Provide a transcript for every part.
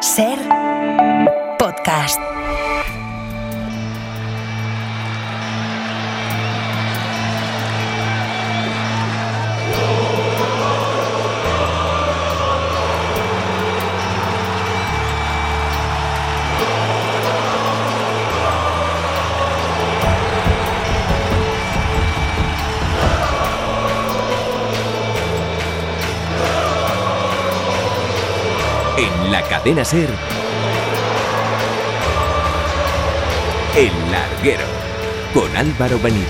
Ser podcast. En la cadena SER, El Larguero, con Álvaro Benito.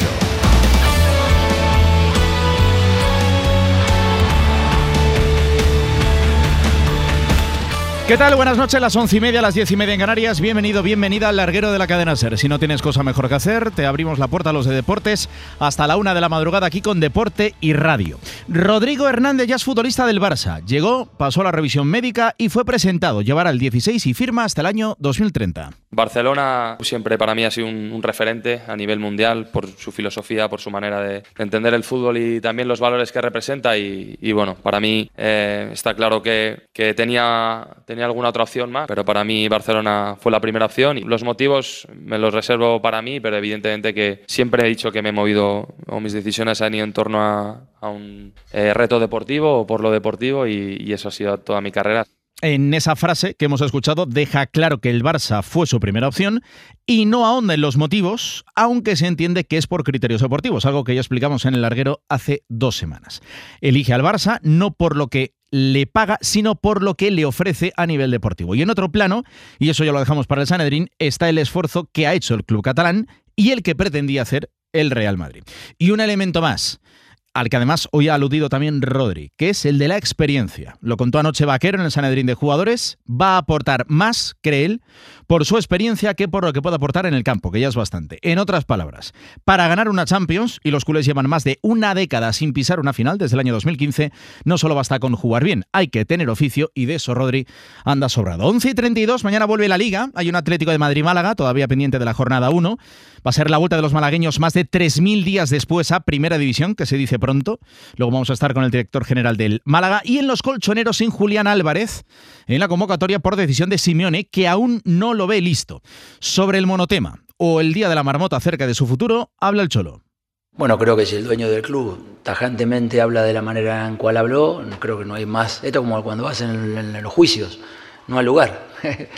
¿Qué tal? Buenas noches, las 11:30, las 10:30 en Canarias. Bienvenido, bienvenida al Larguero de la cadena SER. Si no tienes cosa mejor que hacer, te abrimos la puerta a los de deportes hasta la 1 de la madrugada aquí con Deporte y Radio. Rodrigo Hernández ya es futbolista del Barça. Llegó, pasó la revisión médica y fue presentado. Llevará el 16 y firma hasta el año 2030. Barcelona siempre para mí ha sido un referente a nivel mundial por su filosofía, por su manera de entender el fútbol y también los valores que representa y bueno, para mí está claro que tenía alguna otra opción más, pero para mí Barcelona fue la primera opción y los motivos me los reservo para mí, pero evidentemente que siempre he dicho que me he movido o mis decisiones han ido en torno a un reto deportivo o por lo deportivo y eso ha sido toda mi carrera. En esa frase que hemos escuchado deja claro que el Barça fue su primera opción y no ahonda en los motivos, aunque se entiende que es por criterios deportivos, algo que ya explicamos en El Larguero hace 2 semanas. Elige al Barça no por lo que le paga, sino por lo que le ofrece a nivel deportivo. Y en otro plano, y eso ya lo dejamos para el Sanedrín, está el esfuerzo que ha hecho el club catalán y el que pretendía hacer el Real Madrid. Y un elemento más, al que además hoy ha aludido también Rodri, que es el de la experiencia. Lo contó anoche Vaquero en el Sanedrín de Jugadores. Va a aportar más, cree él, por su experiencia que por lo que puede aportar en el campo, que ya es bastante. En otras palabras, para ganar una Champions, y los culés llevan más de una década sin pisar una final desde el año 2015, no solo basta con jugar bien, hay que tener oficio y de eso Rodri anda sobrado. 11:32, mañana vuelve la Liga. Hay un Atlético de Madrid-Málaga, todavía pendiente de la jornada 1. Va a ser la vuelta de los malagueños más de 3.000 días después a Primera División, que se dice pronto. Luego vamos a estar con el director general del Málaga. Y en los colchoneros sin Julián Álvarez, en la convocatoria por decisión de Simeone, que aún no lo ve listo. Sobre el monotema o el día de la marmota acerca de su futuro, habla el Cholo. Bueno, creo que si el dueño del club tajantemente habla de la manera en cual habló, creo que no hay más. Esto es como cuando vas en los juicios, no hay lugar.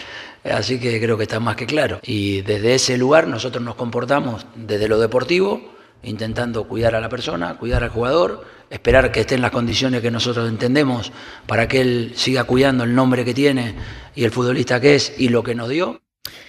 Así que creo que está más que claro. Y desde ese lugar nosotros nos comportamos desde lo deportivo, intentando cuidar a la persona, cuidar al jugador, esperar que esté en las condiciones que nosotros entendemos para que él siga cuidando el nombre que tiene y el futbolista que es y lo que nos dio.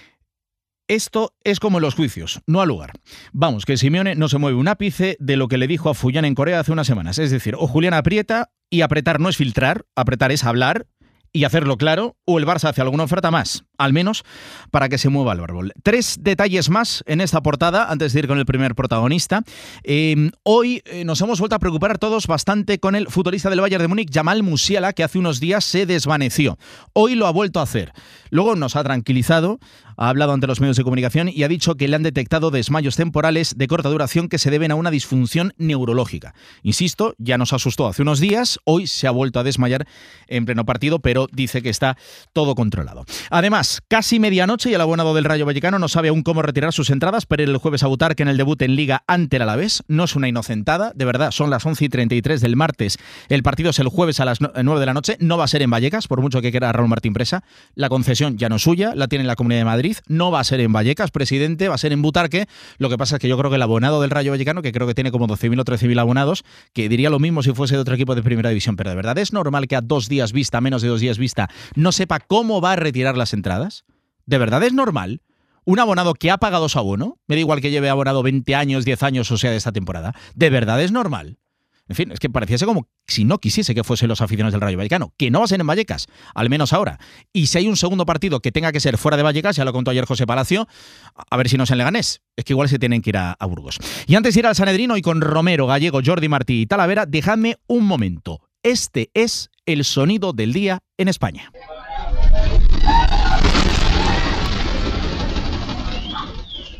Esto es como en los juicios, no al lugar. Vamos, que Simeone no se mueve un ápice de lo que le dijo a Fullán en Corea hace unas semanas. Es decir, o Julián aprieta, y apretar no es filtrar, apretar es hablar y hacerlo claro, o el Barça hace alguna oferta más, al menos para que se mueva el árbol. 3 detalles más en esta portada, antes de ir con el primer protagonista. Hoy nos hemos vuelto a preocupar todos bastante con el futbolista del Bayern de Múnich, Jamal Musiala, que hace unos días se desvaneció. Hoy lo ha vuelto a hacer. Luego nos ha tranquilizado, ha hablado ante los medios de comunicación y ha dicho que le han detectado desmayos temporales de corta duración que se deben a una disfunción neurológica. Insisto, ya nos asustó hace unos días, hoy se ha vuelto a desmayar en pleno partido, pero dice que está todo controlado. Además, casi medianoche y el abonado del Rayo Vallecano no sabe aún cómo retirar sus entradas para ir el jueves a Butarque en el debut en Liga ante el Alavés. No es una inocentada, de verdad, son las 11:33 del martes. El partido es el jueves a las 9 de la noche, no va a ser en Vallecas, por mucho que quiera Raúl Martín Presa. La concesión ya no es suya, la tiene la Comunidad de Madrid, no va a ser en Vallecas, presidente, va a ser en Butarque. Lo que pasa es que yo creo que el abonado del Rayo Vallecano, que creo que tiene como 12.000 o 13.000 abonados, que diría lo mismo si fuese de otro equipo de Primera División, pero de verdad es normal que a 2 días vista, menos de 2 días vista, no sepa cómo va a retirar las entradas. ¿De verdad es normal? Un abonado que ha pagado su abono, me da igual que lleve abonado 20 años, 10 años, o sea, de esta temporada, ¿de verdad es normal? En fin, es que pareciese como si no quisiese que fuesen los aficionados del Rayo Vallecano, que no va a ser en Vallecas, al menos ahora. Y si hay un segundo partido que tenga que ser fuera de Vallecas, ya lo contó ayer José Palacio, a ver si no es en Leganés. Es que igual se tienen que ir a Burgos. Y antes de ir al Sanedrín, hoy con Romero, Gallego, Jordi Martí y Talavera, dejadme un momento. Este es el sonido del día en España.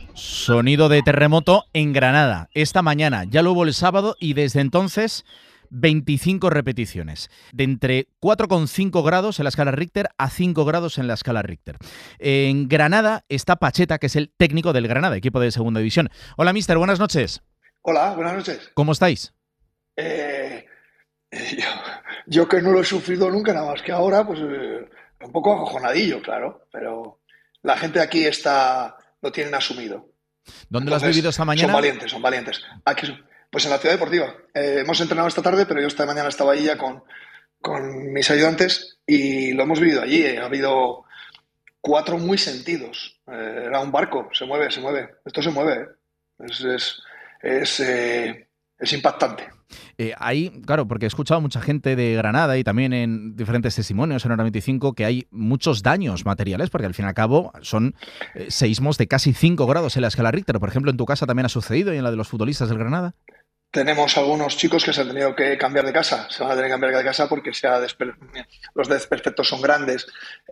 Sonido de terremoto en Granada, esta mañana. Ya lo hubo el sábado y desde entonces 25 repeticiones, de entre 4,5 grados en la escala Richter a 5 grados en la escala Richter. En Granada está Pacheta, que es el técnico del Granada, equipo de segunda división. Hola, míster, buenas noches. Hola, buenas noches. ¿Cómo estáis? Yo que no lo he sufrido nunca, nada más que ahora, pues un poco acojonadillo, claro, pero la gente aquí lo tienen asumido. ¿Dónde lo has vivido esta mañana? Son valientes. Aquí, pues en la Ciudad Deportiva. Hemos entrenado esta tarde, pero yo esta mañana estaba ahí ya con mis ayudantes y lo hemos vivido allí. Ha habido 4 muy sentidos. Era un barco, se mueve. Esto se mueve. Es impactante. Ahí, claro, porque he escuchado a mucha gente de Granada y también en diferentes testimonios en Hora 25 que hay muchos daños materiales, porque al fin y al cabo son seísmos de casi 5 grados en la escala Richter. Por ejemplo, en tu casa también ha sucedido y en la de los futbolistas del Granada. Tenemos algunos chicos que se han tenido que cambiar de casa, se van a tener que cambiar de casa porque los desperfectos son grandes.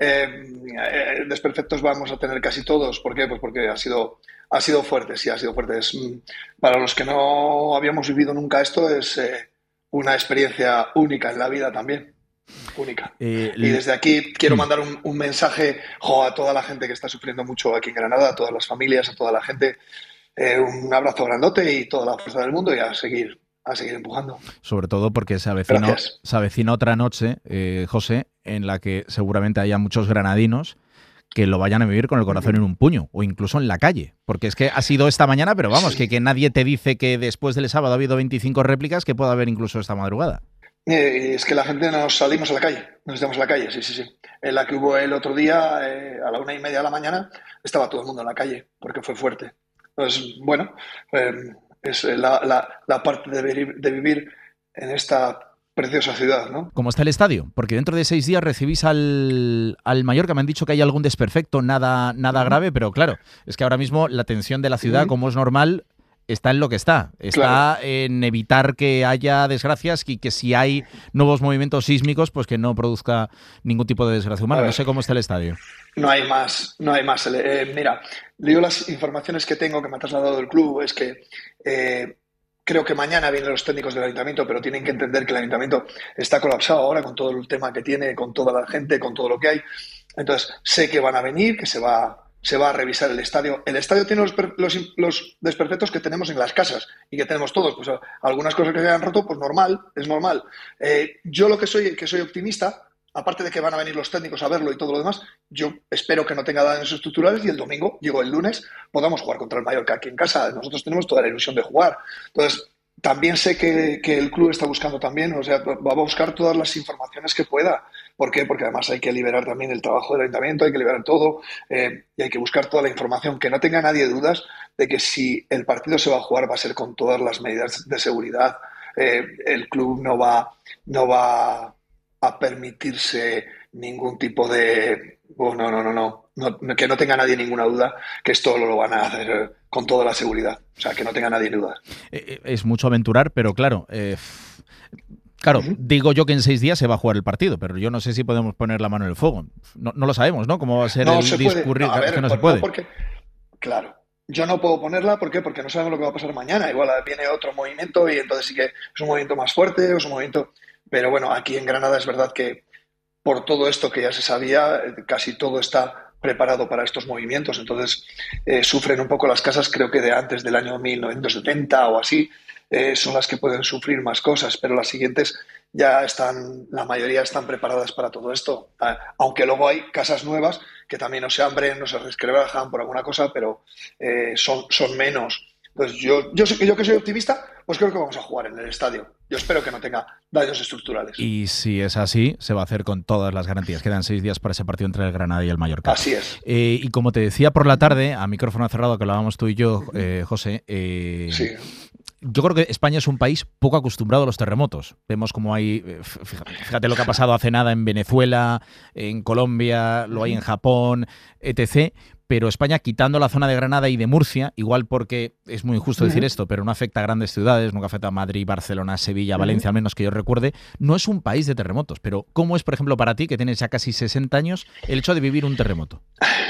Desperfectos vamos a tener casi todos. ¿Por qué? Pues porque ha sido fuerte, sí, ha sido fuerte. Para los que no habíamos vivido nunca esto, es una experiencia única en la vida también. Única. Y desde aquí quiero mandar un mensaje a toda la gente que está sufriendo mucho aquí en Granada, a todas las familias, a toda la gente. Un abrazo grandote y toda la fuerza del mundo y a seguir empujando. Sobre todo porque se avecina otra noche, José, en la que seguramente haya muchos granadinos que lo vayan a vivir con el corazón en un puño o incluso en la calle. Porque es que ha sido esta mañana, pero vamos, sí. que nadie te dice que después del sábado ha habido 25 réplicas, que puede haber incluso esta madrugada. Es que la gente nos salimos a la calle, nos estamos a la calle, sí. En la que hubo el otro día, a la 1:30 de la mañana, estaba todo el mundo en la calle, porque fue fuerte. Entonces, bueno, es la parte de vivir en esta preciosa ciudad, ¿no? ¿Cómo está el estadio? Porque dentro de 6 días recibís al Mallorca. Me han dicho que hay algún desperfecto, nada grave, pero claro, es que ahora mismo la tensión de la ciudad, como es normal, está en lo que está. Está en evitar que haya desgracias y que si hay nuevos movimientos sísmicos, pues que no produzca ningún tipo de desgracia humana. No sé cómo está el estadio. No hay más. Mira, yo las informaciones que tengo que me ha trasladado el club es que creo que mañana vienen los técnicos del ayuntamiento, pero tienen que entender que el ayuntamiento está colapsado ahora con todo el tema que tiene, con toda la gente, con todo lo que hay. Entonces, sé que van a venir, que se va a revisar el estadio. El estadio tiene los desperfectos que tenemos en las casas y que tenemos todos. Pues algunas cosas que se han roto, pues es normal. Yo que soy optimista, aparte de que van a venir los técnicos a verlo y todo lo demás, yo espero que no tenga daños estructurales y el lunes, podamos jugar contra el Mallorca aquí en casa. Nosotros tenemos toda la ilusión de jugar. Entonces, también sé que el club está buscando también, va a buscar todas las informaciones que pueda. ¿Por qué? Porque además hay que liberar también el trabajo del ayuntamiento, hay que liberar todo y hay que buscar toda la información. Que no tenga nadie dudas de que si el partido se va a jugar va a ser con todas las medidas de seguridad. El club no va a permitirse ningún tipo de... No, que no tenga nadie ninguna duda que esto lo van a hacer con toda la seguridad. O sea, que no tenga nadie dudas. Es mucho aventurar, pero claro... digo yo que en 6 días se va a jugar el partido, pero yo no sé si podemos poner la mano en el fuego. No lo sabemos, ¿no? ¿Cómo va a ser el discurrir? No se puede. Claro, yo no puedo ponerla, ¿por qué? Porque no sabemos lo que va a pasar mañana. Igual viene otro movimiento y entonces sí que es un movimiento más fuerte, es un movimiento... Pero bueno, aquí en Granada es verdad que por todo esto que ya se sabía, casi todo está preparado para estos movimientos. Entonces sufren un poco las casas, creo que de antes del año 1970 o así, son las que pueden sufrir más cosas, pero las siguientes la mayoría están preparadas para todo esto. Aunque luego hay casas nuevas que también no se abren, no se resquebrajan por alguna cosa, pero son menos. Pues yo que soy optimista, pues creo que vamos a jugar en el estadio. Yo espero que no tenga daños estructurales. Y si es así, se va a hacer con todas las garantías. Quedan 6 días para ese partido entre el Granada y el Mallorca. Así es. Y como te decía por la tarde, a micrófono cerrado, que hablábamos tú y yo, José, sí. Yo creo que España es un país poco acostumbrado a los terremotos. Vemos como hay, fíjate lo que ha pasado hace nada en Venezuela, en Colombia, lo hay en Japón, etc., pero España, quitando la zona de Granada y de Murcia, igual porque es muy injusto decir esto, pero no afecta a grandes ciudades, nunca afecta a Madrid, Barcelona, Sevilla, Valencia, al menos que yo recuerde, no es un país de terremotos. Pero ¿cómo es, por ejemplo, para ti, que tienes ya casi 60 años, el hecho de vivir un terremoto?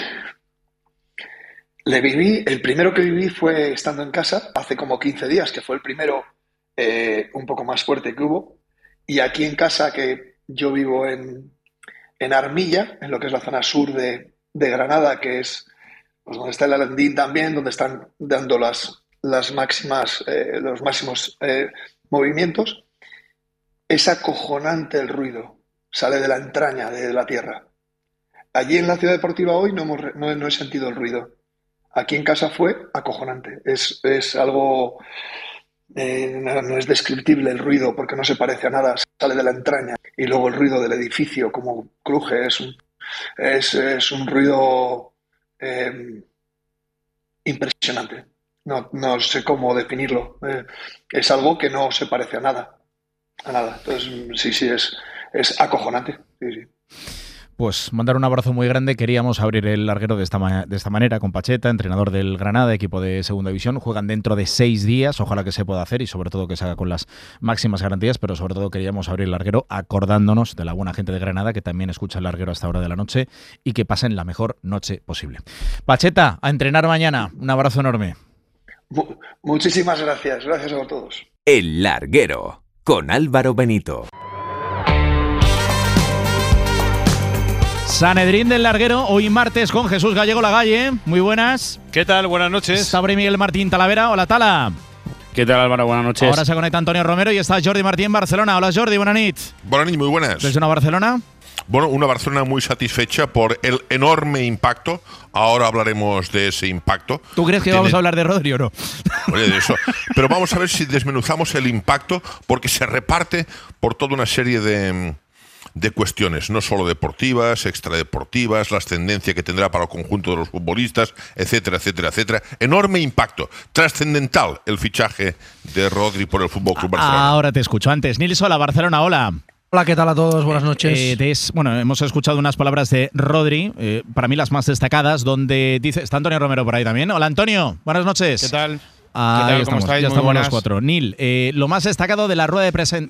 El primero que viví fue estando en casa, hace como 15 días, que fue el primero un poco más fuerte que hubo. Y aquí en casa, que yo vivo en Armilla, en lo que es la zona sur de Granada, que es pues, donde está el Alandín también, donde están dando los máximos movimientos, es acojonante el ruido, sale de la entraña de la tierra. Allí en la Ciudad Deportiva hoy no he sentido el ruido. Aquí en casa fue acojonante. Es algo, no es descriptible el ruido porque no se parece a nada, sale de la entraña. Y luego el ruido del edificio, como cruje, es un ruido impresionante. No sé cómo definirlo. Es algo que no se parece a nada. Entonces, sí, es acojonante. Sí. Pues mandar un abrazo muy grande. Queríamos abrir el larguero de esta manera con Pacheta, entrenador del Granada, equipo de segunda división. Juegan dentro de 6 días, ojalá que se pueda hacer y sobre todo que se haga con las máximas garantías, pero sobre todo queríamos abrir el larguero acordándonos de la buena gente de Granada que también escucha el larguero a esta hora de la noche y que pasen la mejor noche posible. Pacheta, a entrenar mañana. Un abrazo enorme. Muchísimas gracias. Gracias a todos. El larguero con Álvaro Benito. Sanedrín del Larguero, hoy martes con Jesús Gallego Lagalle. Muy buenas. ¿Qué tal? Buenas noches. Está por ahí Miguel Martín Talavera. Hola, Tala. ¿Qué tal, Álvaro? Buenas noches. Ahora se conecta Antonio Romero y está Jordi Martín en Barcelona. Hola, Jordi. Buenas noches. Buenas noches, muy buenas. ¿Desde una Barcelona? Bueno, una Barcelona muy satisfecha por el enorme impacto. Ahora hablaremos de ese impacto. ¿Tú crees que vamos a hablar de Rodri o no? Oye, de eso. Pero vamos a ver si desmenuzamos el impacto, porque se reparte por toda una serie de cuestiones, no solo deportivas, extradeportivas, la ascendencia que tendrá para el conjunto de los futbolistas, etcétera, etcétera, etcétera. Enorme impacto, trascendental el fichaje de Rodri por el FC Barcelona. Ahora te escucho. Antes, Nils, hola, Barcelona, hola. Hola, ¿qué tal a todos? Buenas noches. Hemos escuchado unas palabras de Rodri, para mí las más destacadas, donde dice… Está Antonio Romero por ahí también. Hola, Antonio, buenas noches. ¿Qué tal? Ahí ¿Cómo estáis? Ya Muy estamos buenas. los cuatro. Nil, lo más destacado de la rueda de prensa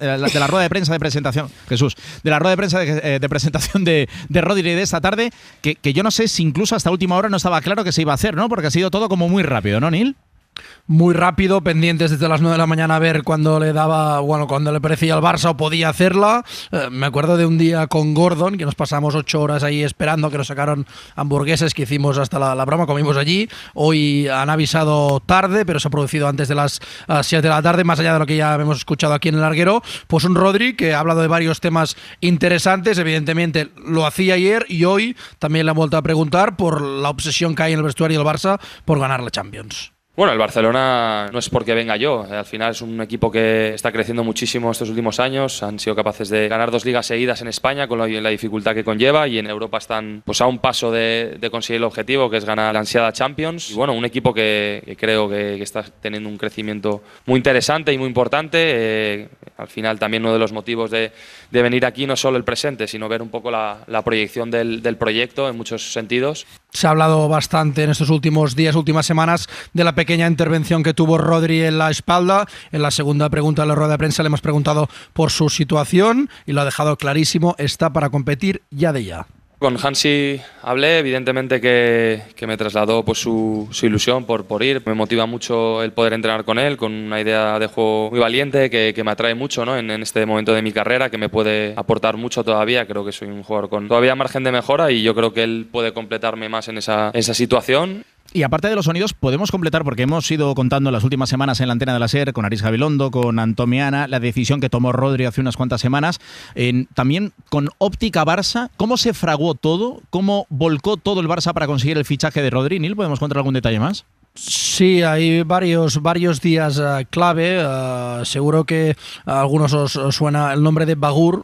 de presentación, Jesús, de la rueda de prensa de presentación de Rodri de esta tarde, que yo no sé si incluso hasta última hora no estaba claro que se iba a hacer, ¿no? Porque ha sido todo como muy rápido, ¿no, Nil? Muy rápido, pendientes desde las 9 de la mañana a ver cuando le parecía al Barça o podía hacerla. Me acuerdo de un día con Gordon, que nos pasamos 8 horas ahí esperando, que nos sacaron hamburguesas que hicimos hasta la broma, comimos allí. Hoy han avisado tarde, pero se ha producido antes de las 7 de la tarde, más allá de lo que ya hemos escuchado aquí en el larguero. Pues un Rodri que ha hablado de varios temas interesantes, evidentemente lo hacía ayer y hoy también le han vuelto a preguntar por la obsesión que hay en el vestuario del Barça por ganar la Champions. Bueno, el Barcelona no es porque venga yo. Al final es un equipo que está creciendo muchísimo estos últimos años. Han sido capaces de ganar 2 ligas seguidas en España con la dificultad que conlleva, y en Europa están pues a un paso de conseguir el objetivo, que es ganar la ansiada Champions. Y bueno, un equipo que creo que está teniendo un crecimiento muy interesante y muy importante. Al final también uno de los motivos de venir aquí no solo el presente, sino ver un poco la proyección del proyecto en muchos sentidos. Se ha hablado bastante en estos últimos días, últimas semanas, de la pequeña intervención que tuvo Rodri en la espalda. En la segunda pregunta de la rueda de prensa le hemos preguntado por su situación y lo ha dejado clarísimo, está para competir ya de ya. Con Hansi hablé, evidentemente que me trasladó pues su ilusión por ir. Me motiva mucho el poder entrenar con él, con una idea de juego muy valiente que me atrae mucho, ¿no? en este momento de mi carrera, que me puede aportar mucho todavía. Creo que soy un jugador con todavía margen de mejora y yo creo que él puede completarme más en esa situación. Y aparte de los sonidos, podemos completar, porque hemos ido contando en las últimas semanas en la antena de la SER, con Aris Gabilondo, con Antomiana, la decisión que tomó Rodri hace unas cuantas semanas, también con óptica Barça. ¿Cómo se fraguó todo? ¿Cómo volcó todo el Barça para conseguir el fichaje de Rodri? Nil, ¿podemos contar algún detalle más? Sí, hay varios días clave. Seguro que a algunos os suena el nombre de Bagú,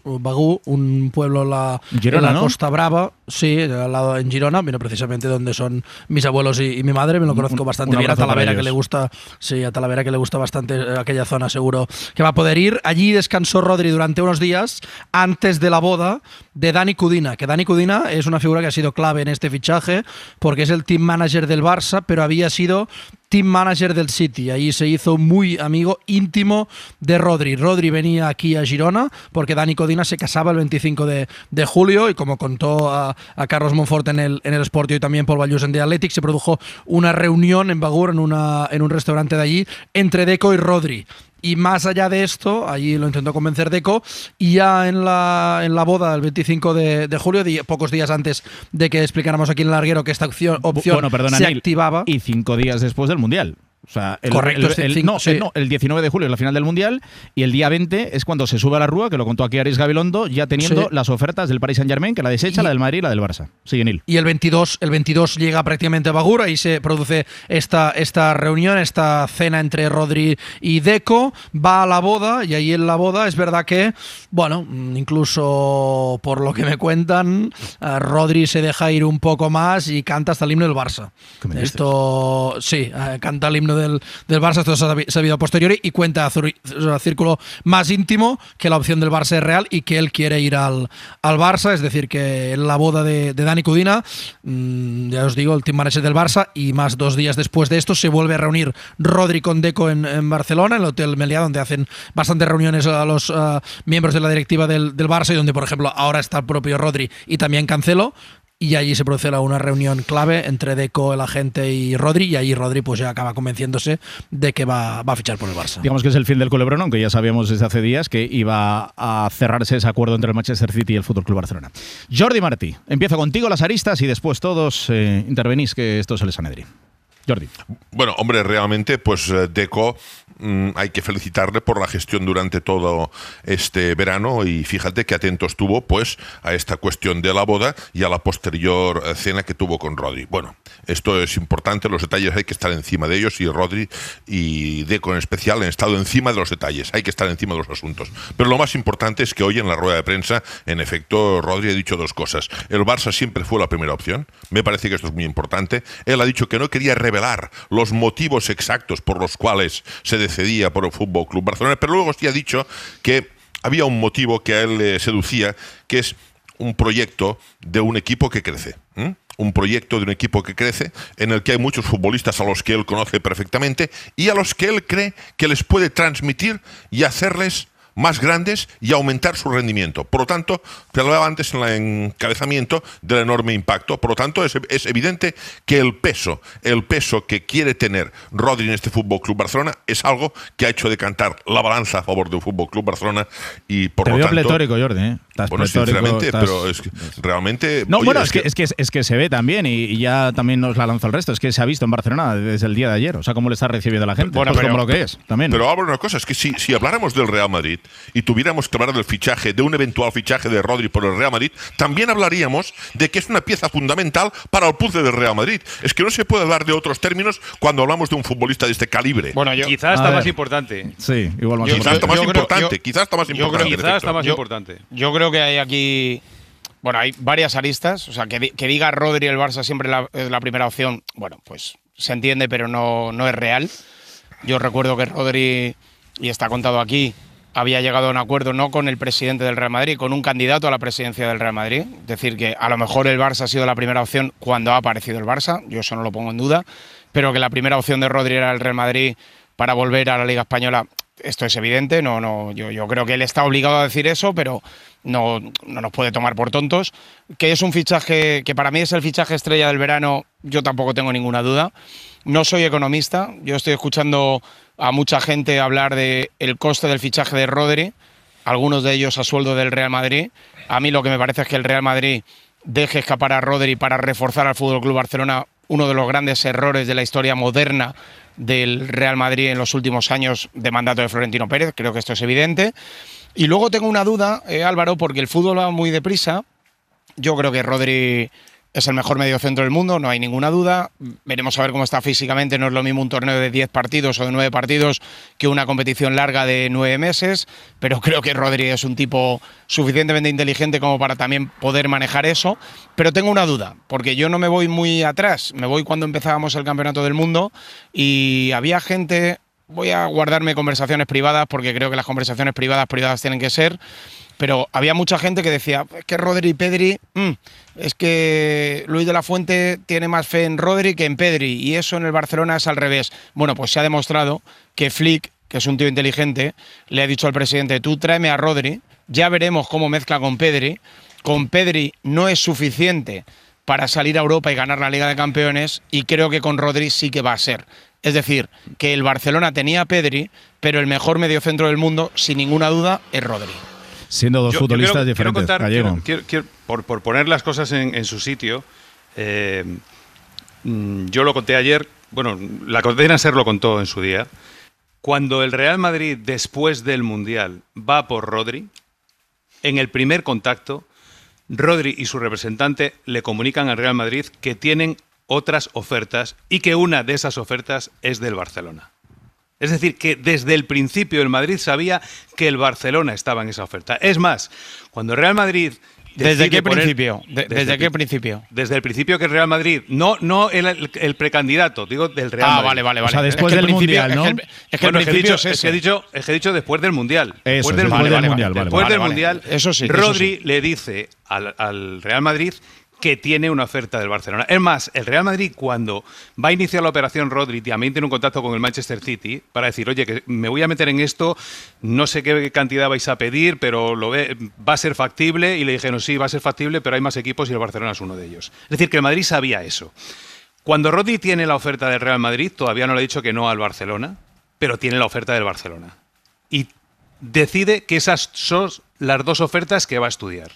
un pueblo en la Costa Brava. Sí, al lado en Girona, vino precisamente donde son mis abuelos y mi madre. Me lo conozco bastante bien. A Talavera, que le gusta, a Talavera, que le gusta bastante aquella zona, seguro que va a poder ir. Allí descansó Rodri durante unos días antes de la boda de Dani Cudina, que Dani Cudina es una figura que ha sido clave en este fichaje porque es el team manager del Barça, pero había sido team manager del City. Ahí se hizo muy amigo íntimo de Rodri. Rodri venía aquí a Girona porque Dani Codina se casaba el 25 de julio y como contó a Carlos Monfort en el Sportio y también Paul Ballús en The Athletic, se produjo una reunión en Bagur, en un restaurante de allí, entre Deco y Rodri. Y más allá de esto, allí lo intentó convencer Deco, y ya en la boda del 25 de julio, pocos días antes de que explicáramos aquí en el larguero que esta opción se Neil, activaba. Y 5 días después del Mundial. O sea, Correcto, el 19 de julio es la final del Mundial y el día 20 es cuando se sube a la rúa, que lo contó aquí Aris Gabilondo, ya teniendo las ofertas del Paris Saint-Germain, que la desecha, la del Madrid y la del Barça. Sigue, Neil. Y el 22 llega prácticamente a Bagur, ahí se produce esta reunión, esta cena entre Rodri y Deco, va a la boda y ahí en la boda es verdad que, bueno, incluso por lo que me cuentan, Rodri se deja ir un poco más y canta hasta el himno del Barça. Esto, sí, canta el himno del Barça, esto se ha sabido a posteriori y cuenta a círculo más íntimo que la opción del Barça es real y que él quiere ir al Barça, es decir, que en la boda de Dani Codina, ya os digo, el team manager del Barça, y más 2 días después de esto se vuelve a reunir Rodri con Deco en Barcelona, en el Hotel Meliá, donde hacen bastantes reuniones a los miembros de la directiva del Barça y donde, por ejemplo, ahora está el propio Rodri y también Cancelo. Y allí se produce una reunión clave entre Deco, el agente, y Rodri, y allí Rodri pues ya acaba convenciéndose de que va a fichar por el Barça. Digamos que es el fin del culebrón, aunque ya sabíamos desde hace días que iba a cerrarse ese acuerdo entre el Manchester City y el FC Barcelona. Jordi Martí, empiezo contigo las aristas y después todos intervenís, que esto es el Sanedrín. Jordi. Bueno, hombre, realmente, pues Deco hay que felicitarle por la gestión durante todo este verano y fíjate que atento estuvo pues a esta cuestión de la boda y a la posterior cena que tuvo con Rodri. Bueno, esto es importante, los detalles hay que estar encima de ellos y Rodri y Deco en especial han estado encima de los detalles, hay que estar encima de los asuntos. Pero lo más importante es que hoy en la rueda de prensa, en efecto, Rodri ha dicho 2 cosas. El Barça siempre fue la primera opción, me parece que esto es muy importante. Él ha dicho que no quería revelar los motivos exactos por los cuales se decidía por el Fútbol Club Barcelona, pero luego sí ha dicho que había un motivo que a él le seducía, que es un proyecto de un equipo que crece. Un proyecto de un equipo que crece, en el que hay muchos futbolistas a los que él conoce perfectamente y a los que él cree que les puede transmitir y hacerles más grandes y aumentar su rendimiento. Por lo tanto, te hablaba antes en el encabezamiento del enorme impacto. Por lo tanto, es evidente que el peso que quiere tener Rodri en este Fútbol Club Barcelona es algo que ha hecho decantar la balanza a favor del Fútbol Club Barcelona y por lo tanto. Pletórico, Jordi, ¿eh? Bueno, sinceramente, pero es que realmente. No, oye, bueno, es que se ve también y ya también nos la lanzó el resto. Es que se ha visto en Barcelona desde el día de ayer. O sea, cómo le está recibiendo la gente. Bueno, pues como lo que es también. Pero ahora una cosa, es que si habláramos del Real Madrid y tuviéramos que hablar del fichaje, de un eventual fichaje de Rodri por el Real Madrid, también hablaríamos de que es una pieza fundamental para el puzzle del Real Madrid. Es que no se puede hablar de otros términos cuando hablamos de un futbolista de este calibre. Bueno, quizás está más importante. Sí, igual más importante. Quizás está más importante. Yo creo que hay aquí. Bueno, hay varias aristas. O sea, que diga Rodri el Barça siempre es la primera opción. Bueno, pues se entiende, pero no es real. Yo recuerdo que Rodri, y está contado aquí, había llegado a un acuerdo no con el presidente del Real Madrid, con un candidato a la presidencia del Real Madrid. Es decir, que a lo mejor el Barça ha sido la primera opción cuando ha aparecido el Barça, yo eso no lo pongo en duda, pero que la primera opción de Rodri era el Real Madrid para volver a la Liga Española, esto es evidente. Yo creo que él está obligado a decir eso, pero no nos puede tomar por tontos. Que es un fichaje que para mí es el fichaje estrella del verano, yo tampoco tengo ninguna duda. No soy economista, yo estoy escuchando a mucha gente hablar de el coste del fichaje de Rodri, algunos de ellos a sueldo del Real Madrid. A mí lo que me parece es que el Real Madrid deje escapar a Rodri para reforzar al FC Barcelona, uno de los grandes errores de la historia moderna del Real Madrid en los últimos años de mandato de Florentino Pérez. Creo que esto es evidente. Y luego tengo una duda, Álvaro, porque el fútbol va muy deprisa. Yo creo que Rodri es el mejor mediocentro del mundo, no hay ninguna duda. Veremos a ver cómo está físicamente. No es lo mismo un torneo de 10 partidos o de 9 partidos que una competición larga de 9 meses, pero creo que Rodri es un tipo suficientemente inteligente como para también poder manejar eso. Pero tengo una duda, porque yo no me voy muy atrás, me voy cuando empezábamos el Campeonato del Mundo y había gente voy a guardarme conversaciones privadas porque creo que las conversaciones privadas tienen que ser, pero había mucha gente que decía, es que Rodri y Pedri, es que Luis de la Fuente tiene más fe en Rodri que en Pedri, y eso en el Barcelona es al revés. Bueno, pues se ha demostrado que Flick, que es un tío inteligente, le ha dicho al presidente, tú tráeme a Rodri, ya veremos cómo mezcla con Pedri. Con Pedri no es suficiente para salir a Europa y ganar la Liga de Campeones, y creo que con Rodri sí que va a ser. Es decir, que el Barcelona tenía a Pedri, pero el mejor mediocentro del mundo, sin ninguna duda, es Rodri. Siendo dos futbolistas diferentes. Por poner las cosas en su sitio, yo lo conté ayer, bueno, la cadena SER lo contó en su día. Cuando el Real Madrid, después del Mundial, va por Rodri, en el primer contacto, Rodri y su representante le comunican al Real Madrid que tienen otras ofertas y que una de esas ofertas es del Barcelona. Es decir, que desde el principio el Madrid sabía que el Barcelona estaba en esa oferta. Es más, cuando el Real Madrid... ¿Desde qué principio? ¿Desde qué principio? Desde el principio que el Real Madrid, no el precandidato, digo del Real Madrid. Vale. O sea, después del Mundial, ¿no? Es que el principio es que he dicho después del Mundial. Después del Mundial. Después del Mundial, eso sí, Rodri le dice al Real Madrid que tiene una oferta del Barcelona. Es más, el Real Madrid, cuando va a iniciar la operación Rodri, también tiene un contacto con el Manchester City para decir, oye, que me voy a meter en esto, no sé qué cantidad vais a pedir, pero va a ser factible. Y le dijeron, sí, va a ser factible, pero hay más equipos y el Barcelona es uno de ellos. Es decir, que el Madrid sabía eso. Cuando Rodri tiene la oferta del Real Madrid, todavía no le ha dicho que no al Barcelona, pero tiene la oferta del Barcelona. Y decide que esas son las dos ofertas que va a estudiar.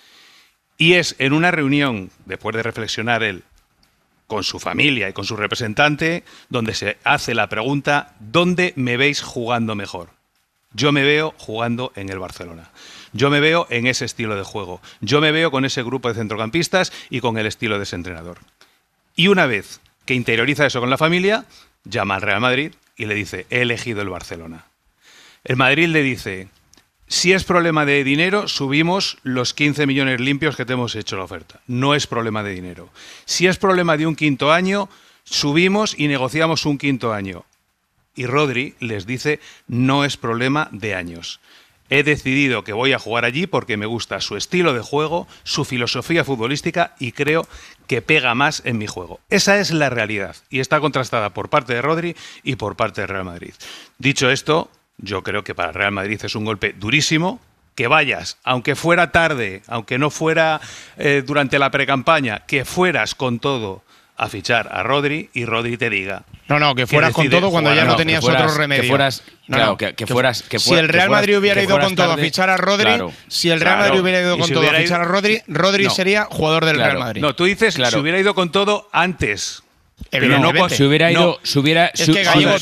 Y es en una reunión, después de reflexionar él con su familia y con su representante, donde se hace la pregunta, ¿dónde me veis jugando mejor? Yo me veo jugando en el Barcelona. Yo me veo en ese estilo de juego. Yo me veo con ese grupo de centrocampistas y con el estilo de ese entrenador. Y una vez que interioriza eso con la familia, llama al Real Madrid y le dice, he elegido el Barcelona. El Madrid le dice, si es problema de dinero, subimos los 15 millones limpios que te hemos hecho la oferta. No es problema de dinero. Si es problema de un quinto año, subimos y negociamos un quinto año. Y Rodri les dice, no es problema de años. He decidido que voy a jugar allí porque me gusta su estilo de juego, su filosofía futbolística y creo que pega más en mi juego. Esa es la realidad y está contrastada por parte de Rodri y por parte del Real Madrid. Dicho esto, yo creo que para el Real Madrid es un golpe durísimo que vayas, aunque fuera tarde, aunque no fuera durante la precampaña, que fueras con todo a fichar a Rodri y Rodri te diga. No, que fueras con todo cuando ya no tenías otro remedio. Si el Real Madrid hubiera ido con todo a fichar a Rodri, si el Real Madrid hubiera ido con todo a fichar a Rodri, Rodri sería jugador del Real Madrid. No, tú dices si hubiera ido con todo antes. Pero no, si hubiera ido, si hubiera, es que Gallego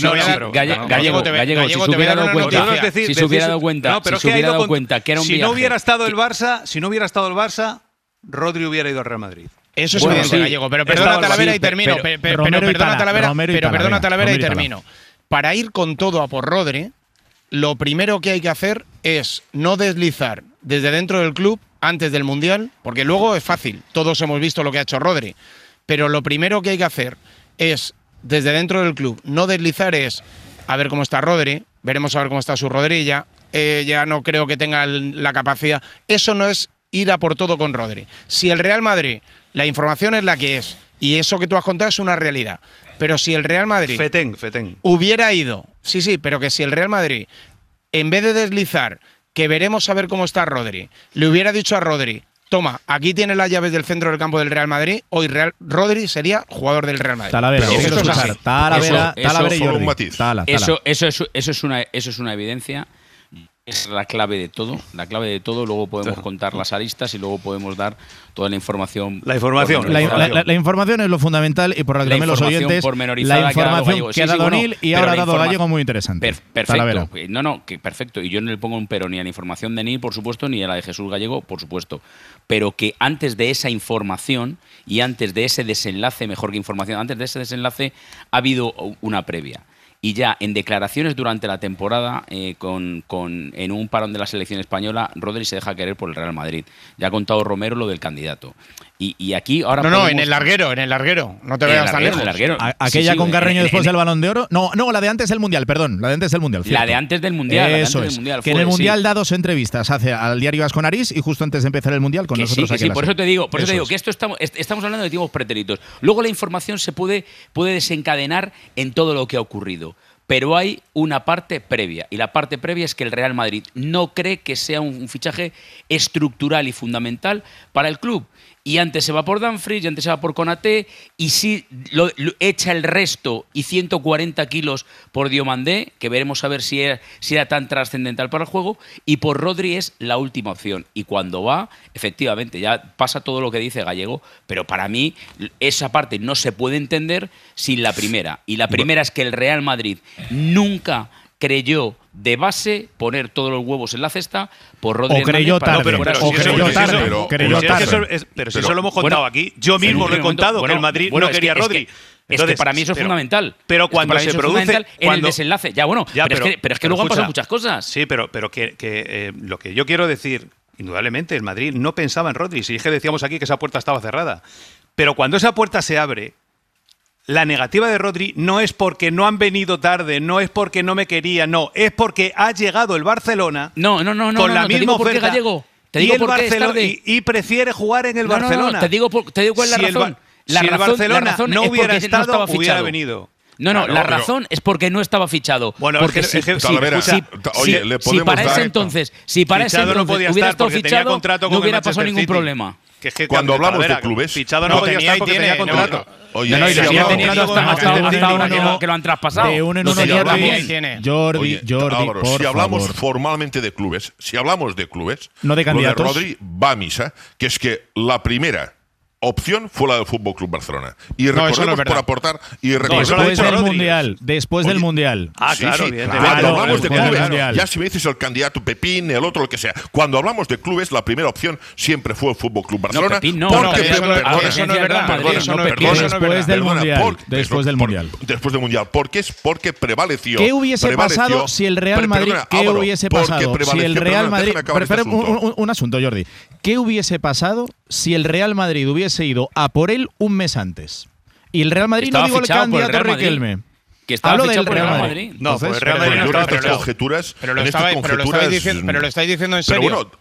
se hubiera dado cuenta, si se hubiera dado cuenta, si se hubiera dado cuenta que era un viaje. Si no hubiera estado el Barça, Rodri hubiera ido al Real Madrid. Eso es evidente, Gallego, pero perdona Talavera y termino. Perdona Talavera y termino. Para ir con todo a por Rodri, lo primero que hay que hacer es no deslizar desde dentro del club antes del Mundial, porque luego es fácil, todos hemos visto lo que ha hecho Rodri, pero lo primero que hay que hacer es, desde dentro del club, no deslizar es a ver cómo está Rodri, veremos a ver cómo está su rodilla, ya no creo que tenga la capacidad. Eso no es ir a por todo con Rodri. Si el Real Madrid, la información es la que es, y eso que tú has contado es una realidad, pero si el Real Madrid Fetén. hubiera ido, sí, pero que si el Real Madrid, en vez de deslizar, que veremos a ver cómo está Rodri, le hubiera dicho a Rodri, toma, aquí tienes las llaves del centro del campo del Real Madrid, hoy Rodri sería jugador del Real Madrid. Talavera y Jordi. Eso es una evidencia. Es la clave de todo. Luego podemos contar las aristas y luego podemos dar toda la información. La información es lo fundamental y por lo que también los oyentes. La información que ha dado Nil y ahora ha dado Gallego muy interesante. Perfecto. Perfecto. Y yo no le pongo un pero ni a la información de Nil, por supuesto, ni a la de Jesús Gallego, por supuesto. Pero que antes de esa información y antes de ese desenlace, mejor que información, antes de ese desenlace ha habido una previa. Y ya en declaraciones durante la temporada, en un parón de la selección española, Rodri se deja querer por el Real Madrid. Ya ha contado Romero lo del candidato. Y aquí ahora No, en el larguero, no te veas tan lejos. Aquella con Carreño después del Balón de Oro. No, la de antes del Mundial, perdón. La de antes del Mundial. La de antes del Mundial. Eso es. Que en el Mundial da 2 entrevistas. Hace al diario Vasco Nariz y justo antes de empezar el Mundial con nosotros aquí. Sí, por eso te digo que esto estamos hablando de tiempos pretéritos. Luego la información se puede desencadenar en todo lo que ha ocurrido. Pero hay una parte previa, y la parte previa es que el Real Madrid no cree que sea un fichaje estructural y fundamental para el club. Y antes se va por Dumfries, y antes se va por Konaté, y si lo echa el resto y 140 kilos por Diomandé, que veremos a ver si era tan trascendental para el juego, y por Rodri es la última opción. Y cuando va, efectivamente, ya pasa todo lo que dice Gallego, pero para mí esa parte no se puede entender sin la primera. Y la primera es que el Real Madrid nunca creyó de base poner todos los huevos en la cesta por Rodri. O creyó tarde. Pero si eso lo hemos contado aquí. Yo mismo lo he contado, que el Madrid no quería a Rodri. Es que para mí eso es fundamental. Pero cuando se produce en el desenlace. Pero es que luego han pasado muchas cosas. Sí, pero que lo que yo quiero decir, indudablemente, el Madrid no pensaba en Rodri. Si es que decíamos aquí que esa puerta estaba cerrada. Pero cuando esa puerta se abre, la negativa de Rodri no es porque no han venido tarde, no es porque no me querían, no, es porque ha llegado el Barcelona con la misma oferta. Gallego. Te digo por qué es tarde. Y prefiere jugar en el Barcelona. Te digo cuál es la razón. Si el Barcelona no hubiera estado, hubiera venido. La razón es porque no estaba fichado. Bueno, porque si para ese entonces no podía hubiera estar estado fichado, no hubiera pasado ningún problema. Cuando hablamos de clubes, fichado no podía estar porque tenía contrato. Oye, y lo sigue teniendo hasta ahora que lo han traspasado. De uno en uno Jordi, si hablamos formalmente de clubes, no de candidatos, lo de Rodri va a misa, que es que la primera opción fue la del Fútbol Club Barcelona. Y recordemos por aportar. Después del Mundial. Claro, sí. Cuando hablamos de clubes, ya si me dices el candidato Pepín, el otro, lo que sea. Cuando hablamos de clubes, la primera opción siempre fue el Fútbol Club Barcelona. Eso no es verdad. Después del Mundial. Después del Mundial. Porque prevaleció. ¿Qué hubiese pasado si el Real Madrid? Un asunto, Jordi. ¿Qué hubiese pasado si el Real Madrid hubiese ido a por él un mes antes? Y el Real Madrid no digo el candidato Riquelme. Que estaba fichado por el Real Madrid. No, pues el Real Madrid no estaba. Pero lo estáis diciendo en serio.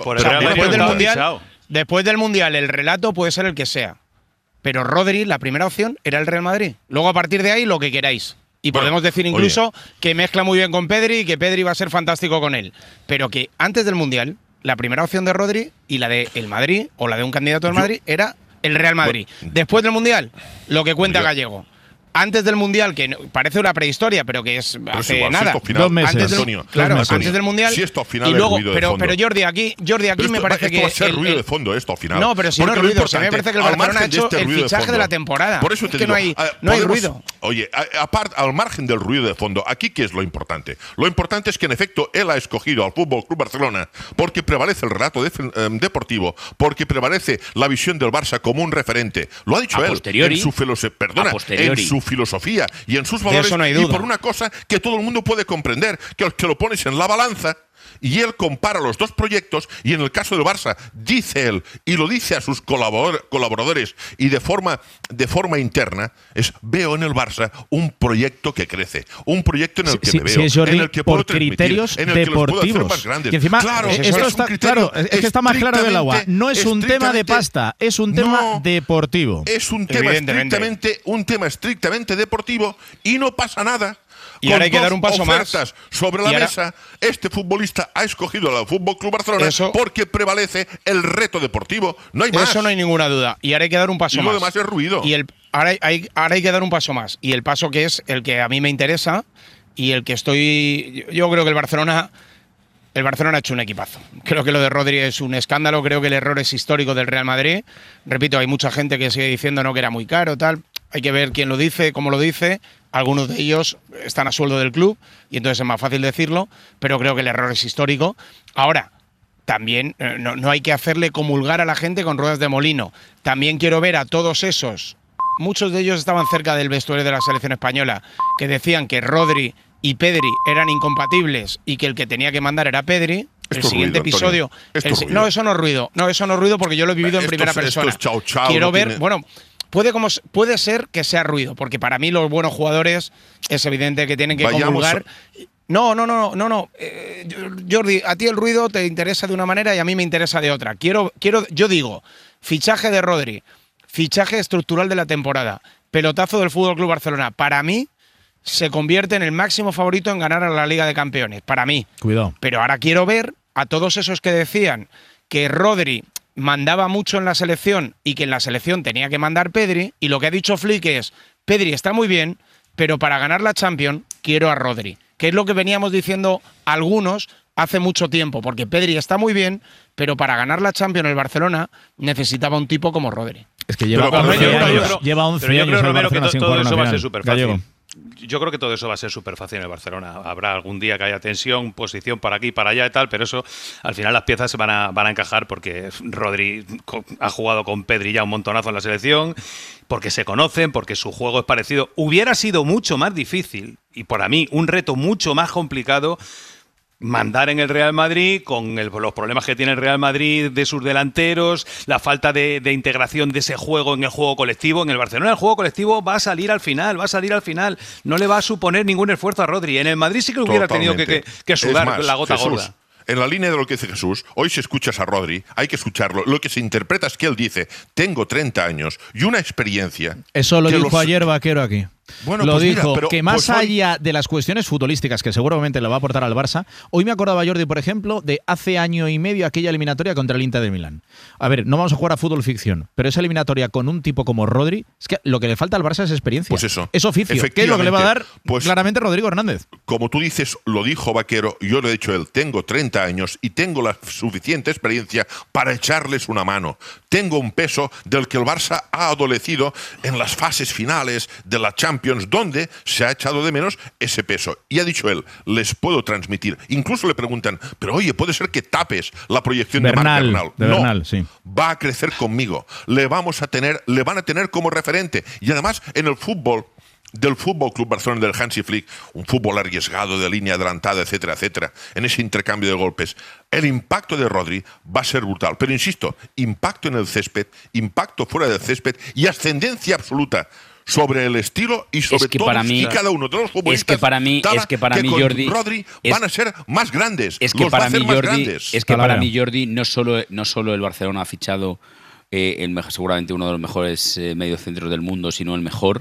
Después del Mundial, el relato puede ser el que sea. Pero Rodri, la primera opción, era el Real Madrid. Luego, a partir de ahí, lo que queráis. Y podemos decir incluso que mezcla muy bien con Pedri y que Pedri va a ser fantástico con él. Pero que antes del Mundial, la primera opción de Rodri y la de el Madrid o la de un candidato del Madrid era el Real Madrid. Después del Mundial, lo que cuenta Gallego. Antes del Mundial, que parece una prehistoria, pero que es hace nada. 2 meses. Antes del Mundial. Si esto al final y luego, es ruido de fondo. pero Jordi, aquí me parece que… Esto va a ser ruido de fondo, esto al final. No, pero si no es ruido, se me parece que el Barcelona ha hecho el fichaje de la temporada. Por eso te digo, no hay ruido. Oye, aparte, al margen del ruido de fondo, ¿aquí qué es lo importante? Lo importante es que, en efecto, él ha escogido al Fútbol Club Barcelona porque prevalece el relato deportivo, porque prevalece la visión del Barça como un referente. Lo ha dicho él en su filosofía y en sus valores, no hay duda. Y por una cosa que todo el mundo puede comprender, que lo pones en la balanza y él compara los dos proyectos y en el caso del Barça dice él y lo dice a sus colaboradores y de forma interna veo en el Barça un proyecto que crece, un proyecto en el que me veo, Jordi, en el que puedo por criterios en el que los puedo hacer deportivos. más grandes. Que encima, claro, esto es que está más claro del agua. No es un tema de pasta, es un tema deportivo. Es un tema estrictamente deportivo y no pasa nada. Y ahora hay que dar un paso más. Sobre la mesa, este futbolista ha escogido al Fútbol Club Barcelona porque prevalece el reto deportivo. No hay más. Eso no hay ninguna duda. Y ahora hay que dar un paso más. Y lo demás es ruido. Y ahora hay que dar un paso más. Y el paso que es el que a mí me interesa y el que estoy… Yo creo que el Barcelona ha hecho un equipazo. Creo que lo de Rodri es un escándalo. Creo que el error es histórico del Real Madrid. Repito, hay mucha gente que sigue diciendo que era muy caro, tal. Hay que ver quién lo dice, cómo lo dice. Algunos de ellos están a sueldo del club y entonces es más fácil decirlo, pero creo que el error es histórico. Ahora, también no hay que hacerle comulgar a la gente con ruedas de molino. También quiero ver a todos esos, muchos de ellos estaban cerca del vestuario de la selección española, que decían que Rodri y Pedri eran incompatibles y que el que tenía que mandar era Pedri. el siguiente episodio. No, eso no es ruido. No, eso no es ruido porque yo lo he vivido en primera persona. Esto es chao, Quiero ver, bueno, puede ser que sea ruido, porque para mí los buenos jugadores es evidente que tienen que comulgar. No. Jordi, a ti el ruido te interesa de una manera y a mí me interesa de otra. Yo digo, fichaje de Rodri, fichaje estructural de la temporada, pelotazo del FC Barcelona. Para mí se convierte en el máximo favorito en ganar a la Liga de Campeones. Para mí. Cuidado. Pero ahora quiero ver a todos esos que decían que Rodri mandaba mucho en la selección y que en la selección tenía que mandar Pedri, y lo que ha dicho Flick es, Pedri está muy bien, pero para ganar la Champions quiero a Rodri, que es lo que veníamos diciendo algunos hace mucho tiempo, porque Pedri está muy bien, pero para ganar la Champions el Barcelona necesitaba un tipo como Rodri. Es que lleva 11 años el Barcelona sin jugar una eso va a ser final. súper fácil. Yo creo que todo eso va a ser súper fácil en el Barcelona. Habrá algún día que haya tensión, posición para aquí, para allá y tal, pero eso, al final las piezas se van a encajar porque Rodri ha jugado con Pedri ya un montonazo en la selección, porque se conocen, porque su juego es parecido. Hubiera sido mucho más difícil, y para mí un reto mucho más complicado, mandar en el Real Madrid con los problemas que tiene el Real Madrid de sus delanteros, la falta de integración de ese juego en el juego colectivo. En el Barcelona el juego colectivo va a salir al final, no le va a suponer ningún esfuerzo a Rodri. En el Madrid sí que hubiera tenido que sudar la gota gorda. En la línea de lo que dice Jesús, hoy si escuchas a Rodri, hay que escucharlo. Lo que se interpreta es que él dice, tengo 30 años y una experiencia. Eso lo dijo ayer Vaquero aquí. Bueno, lo pues dijo, mira, pero, que más pues hoy, allá de las cuestiones futbolísticas que seguramente le va a aportar al Barça, hoy me acordaba Jordi, por ejemplo, de hace año y medio aquella eliminatoria contra el Inter de Milán. A ver, no vamos a jugar a fútbol ficción, pero esa eliminatoria con un tipo como Rodri, es que lo que le falta al Barça es experiencia. Pues eso. Es oficio, que es lo que le va a dar claramente Rodrigo Hernández. Como tú dices, lo dijo Vaquero, yo lo he dicho él, tengo 30 años y tengo la suficiente experiencia para echarles una mano. Tengo un peso del que el Barça ha adolecido en las fases finales de la Champions, donde se ha echado de menos ese peso. Y ha dicho él, les puedo transmitir. Incluso le preguntan, pero oye, puede ser que tapes la proyección de Marc Bernal. Bernal, sí. Va a crecer conmigo. Le van a tener como referente. Y además, en el fútbol del Fútbol Club Barcelona, del Hansi Flick, un fútbol arriesgado de línea adelantada, etcétera, etcétera, en ese intercambio de golpes, el impacto de Rodri va a ser brutal. Pero insisto, impacto en el césped, impacto fuera del césped y ascendencia absoluta sobre el estilo y sobre todos y cada uno de los futbolistas. Es que para mí Jordi, Rodri van a ser más grandes. Es que para mí Jordi no solo el Barcelona ha fichado seguramente uno de los mejores mediocentros del mundo, sino el mejor,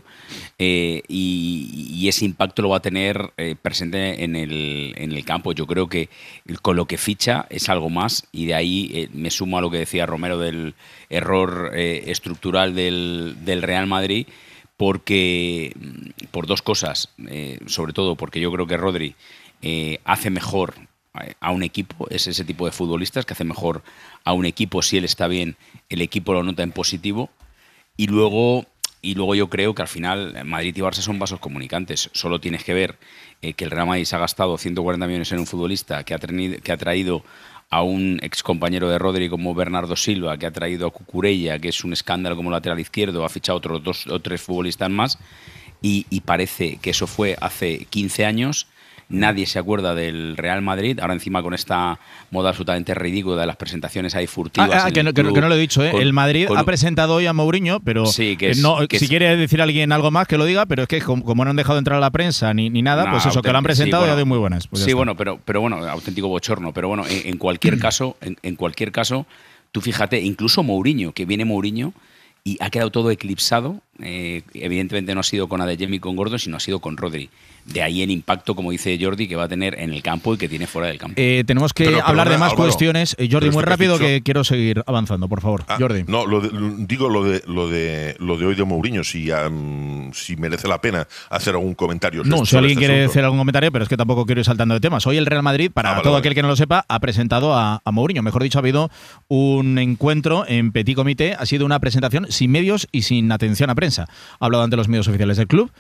y ese impacto lo va a tener presente en el campo. Yo creo que con lo que ficha es algo más, y de ahí me sumo a lo que decía Romero del error estructural del Real Madrid, porque por dos cosas, sobre todo porque yo creo que Rodri hace mejor a un equipo, es ese tipo de futbolistas que hace mejor a un equipo. Si él está bien, el equipo lo nota en positivo, y luego yo creo que al final Madrid y Barça son vasos comunicantes. Solo tienes que ver que el Real Madrid se ha gastado 140 millones en un futbolista que ha traído a un excompañero de Rodri como Bernardo Silva, que ha traído a Cucurella, que es un escándalo como lateral izquierdo, ha fichado otros 2 o 3 futbolistas más, y parece que eso fue hace 15 años. Nadie se acuerda del Real Madrid, ahora encima con esta moda absolutamente ridícula de las presentaciones ahí furtivas. Que no lo he dicho, ¿eh? El Madrid ha presentado hoy a Mourinho, pero sí, si quiere decir alguien algo más que lo diga, pero es que como no han dejado entrar a la prensa ni nada, pues eso, que lo han presentado ya de muy buenas. Pues sí, bueno, pero bueno, auténtico bochorno. Pero bueno, en cualquier caso, tú fíjate, incluso Mourinho, que viene Mourinho, y ha quedado todo eclipsado. Evidentemente no ha sido con Adeyemi y con Gordon, sino ha sido con Rodri. De ahí el impacto, como dice Jordi, que va a tener en el campo y que tiene fuera del campo. Tenemos que hablar de más Álvaro, cuestiones. Jordi, muy rápido, que quiero seguir avanzando, por favor. Jordi. No, lo de hoy de Mourinho, si merece la pena hacer algún comentario. No, si alguien quiere hacer algún comentario, pero es que tampoco quiero ir saltando de temas. Hoy el Real Madrid, para todo aquel que no lo sepa, ha presentado a Mourinho. Mejor dicho, ha habido un encuentro en Petit Comité. Ha sido una presentación sin medios y sin atención a prensa. Ha hablado ante los medios oficiales del club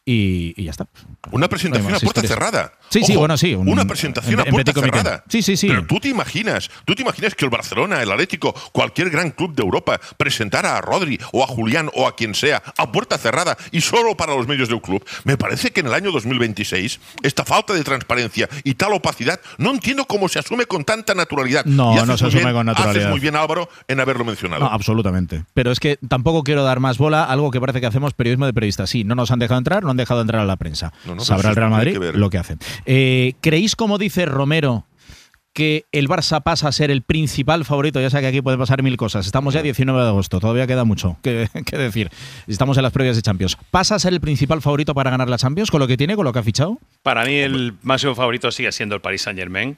y ya está. Una presentación a puerta cerrada. Sí, sí, bueno, sí. Una presentación a puerta cerrada. Sí, sí, sí. Pero tú te imaginas que el Barcelona, el Atlético, cualquier gran club de Europa presentara a Rodri o a Julián o a quien sea a puerta cerrada y solo para los medios del club. Me parece que en el año 2026 esta falta de transparencia y tal opacidad no entiendo cómo se asume con tanta naturalidad. No se asume con naturalidad. Haces muy bien, Álvaro, en haberlo mencionado. No, absolutamente. Pero es que tampoco quiero dar más bola a algo que parece que hacemos periodismo de periodistas. Sí, no nos han dejado entrar, no han dejado entrar a la prensa. Sabrá el Real Madrid lo que hacen. ¿Creéis, como dice Romero, que el Barça pasa a ser el principal favorito? Ya sé que aquí pueden pasar mil cosas. Estamos ya 19 de agosto, todavía queda mucho que decir. Estamos en las previas de Champions. ¿Pasa a ser el principal favorito para ganar la Champions con lo que tiene, con lo que ha fichado? Para mí el máximo favorito sigue siendo el Paris Saint-Germain.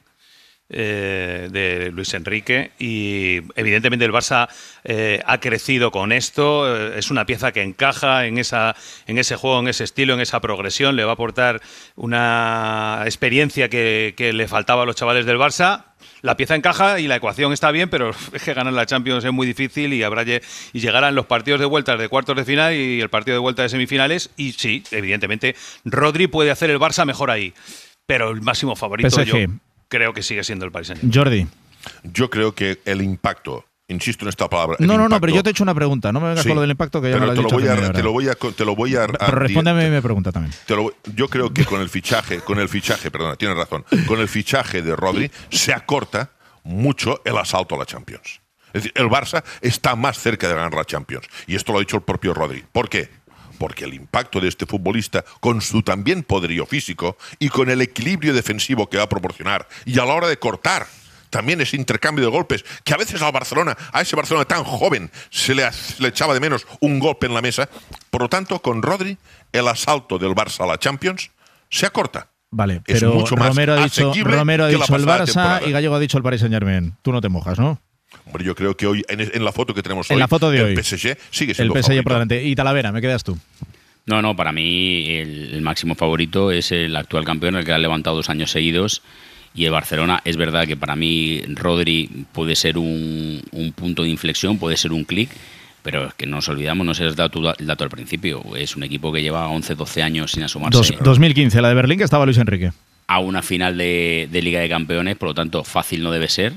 De Luis Enrique, y evidentemente el Barça ha crecido con esto, es una pieza que encaja en ese juego, en ese estilo, en esa progresión, le va a aportar una experiencia que le faltaba a los chavales del Barça. La pieza encaja y la ecuación está bien, pero es que ganar la Champions es muy difícil y llegarán los partidos de vuelta de cuartos de final y el partido de vuelta de semifinales, y sí, evidentemente Rodri puede hacer el Barça mejor ahí, pero el máximo favorito PSG. Creo que sigue siendo el Paris Saint-Germain. Jordi. Yo creo que el impacto, insisto en esta palabra. No, pero yo te he hecho una pregunta. No me vengas con lo del impacto, que ya me lo has dicho. Te lo voy a. Pero respóndeme mi pregunta también. Yo creo que con el fichaje, perdona, tienes razón, con el fichaje de Rodri se acorta mucho el asalto a la Champions. Es decir, el Barça está más cerca de ganar la Champions. Y esto lo ha dicho el propio Rodri. ¿Por qué? Porque el impacto de este futbolista, con su también poderío físico y con el equilibrio defensivo que va a proporcionar, y a la hora de cortar, también ese intercambio de golpes, que a veces a ese Barcelona tan joven, se le echaba de menos un golpe en la mesa. Por lo tanto, con Rodri, el asalto del Barça a la Champions se acorta. Vale, es pero mucho más Romero ha dicho el Barça y Gallego ha dicho el Paris Saint-Germain. Tú no te mojas, ¿no? Hombre, yo creo que hoy, en la foto que tenemos hoy, en la foto de hoy, el PSG sigue siendo el PSG favorito. por delante. Y Talavera, ¿me quedas tú? No, para mí el máximo favorito es el actual campeón, el que ha levantado 2 años seguidos, y el Barcelona. Es verdad que para mí Rodri puede ser un punto de inflexión, puede ser un clic, pero es que no nos olvidamos, no sé si has dado el dato al principio, es un equipo que lleva 11-12 años sin asomarse. 2015, la de Berlín, que estaba Luis Enrique. A una final de Liga de Campeones, por lo tanto fácil no debe ser.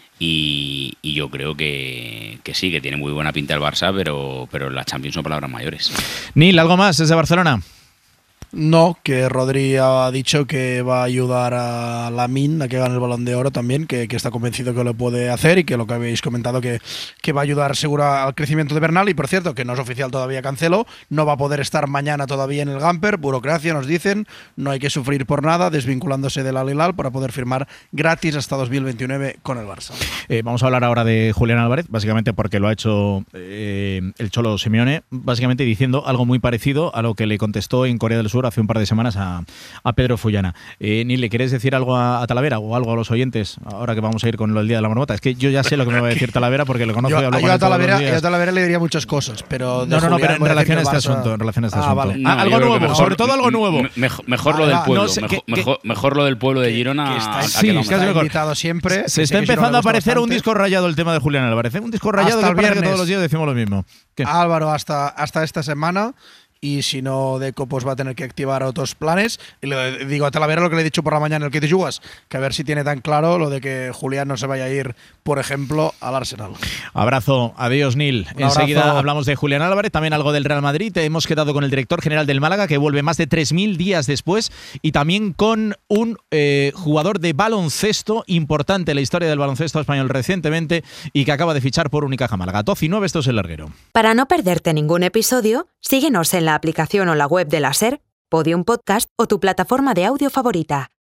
Y yo creo que sí, que tiene muy buena pinta el Barça, pero las Champions son palabras mayores. Nil, ¿algo más desde Barcelona? No, que Rodri ha dicho que va a ayudar a Lamine a que gane el Balón de Oro también, que está convencido que lo puede hacer, y que lo que habéis comentado que va a ayudar seguro al crecimiento de Bernal. Y por cierto, que no es oficial todavía Cancelo, no va a poder estar mañana todavía en el Gamper, burocracia nos dicen, no hay que sufrir por nada, desvinculándose del Al Hilal para poder firmar gratis hasta 2029 con el Barça. Vamos a hablar ahora de Julián Álvarez, básicamente porque lo ha hecho el Cholo Simeone, básicamente diciendo algo muy parecido a lo que le contestó en Corea del Sur hace un par de semanas a Pedro Fullana. Nil, ¿le quieres decir algo a Talavera o algo a los oyentes ahora que vamos a ir con el Día de la Marmota? Es que yo ya sé lo que me va a decir Talavera porque lo conozco y hablo con él todos los días. Yo a Talavera le diría muchas cosas, pero pero en relación a este asunto. Vale. Algo nuevo, sobre todo algo nuevo. Mejor lo del pueblo, mejor lo del pueblo de Girona. Sí, que has invitado siempre. Se está empezando a aparecer un disco rayado el tema de Julián Álvarez. Un disco rayado que parece que todos los días decimos lo mismo. Álvaro, hasta esta semana. Y si no, Deco pues va a tener que activar otros planes. Y le digo a Talavera lo que le he dicho por la mañana en el que te jugas, que a ver si tiene tan claro lo de que Julián no se vaya a ir, por ejemplo, al Arsenal. Abrazo, adiós Nil. Enseguida hablamos de Julián Álvarez, también algo del Real Madrid. Hemos quedado con el director general del Málaga, que vuelve más de 3.000 días después, y también con un jugador de baloncesto importante en la historia del baloncesto español recientemente y que acaba de fichar por Unicaja Málaga. 12 y 9, esto es El Larguero. Para no perderte ningún episodio, síguenos en la aplicación o la web de la SER, Podium Podcast o tu plataforma de audio favorita.